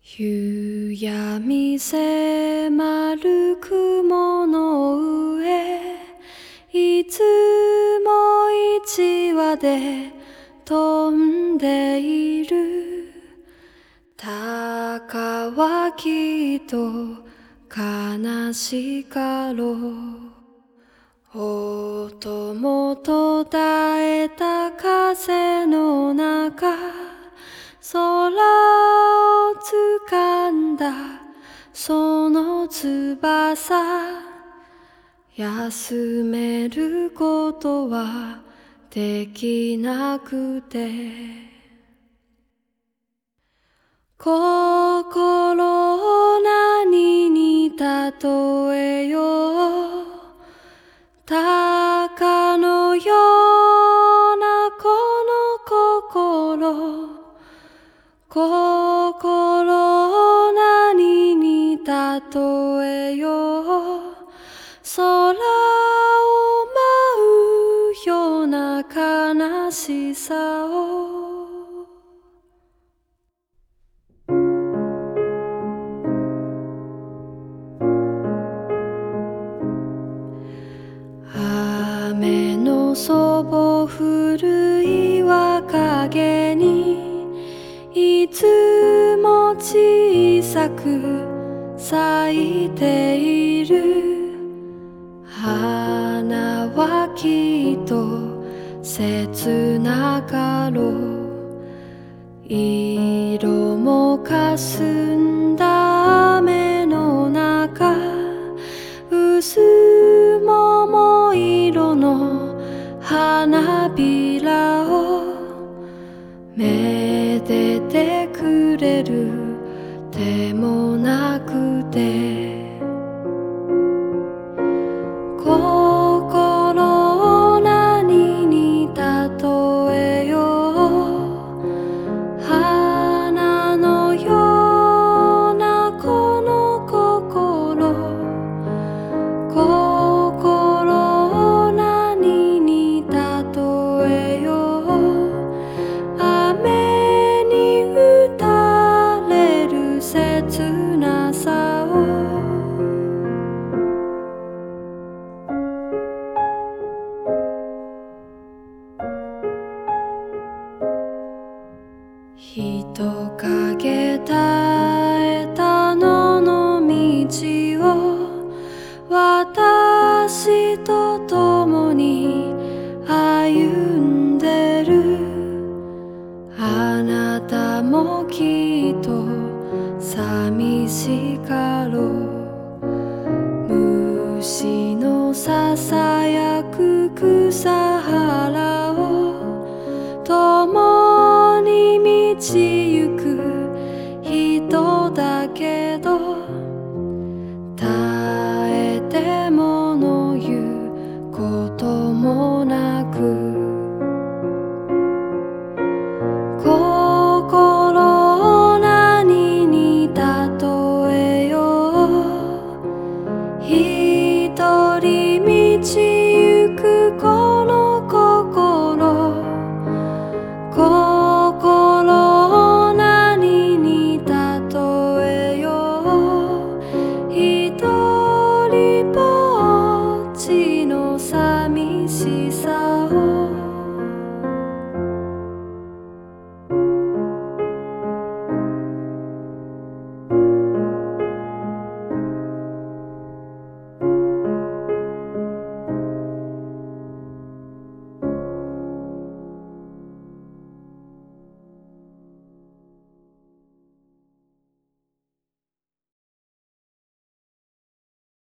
夕闇迫る雲の上、いつも一羽で飛んでいる。鷹はきっと悲しかろう。音も途絶えた風の中、空を掴んだその翼、休めることはできなくて、心を何に例えよう。鷹のようなこの心を何に例えよう。空を舞うような悲しさを。雨のそぼ降る岩陰にいつも小さく咲いている。花はきっと切なかろう。色もかすんだ雨の中、薄桃色の花びらをめでてくれる手もなくて、心を何に例えよう。花のようなこの心を何に例えよう。雨に打たれる切なさを。人影絶えた野の道を私と共に歩んでる。あなたもきっと寂しかろう。虫のささやく草原を共に道行く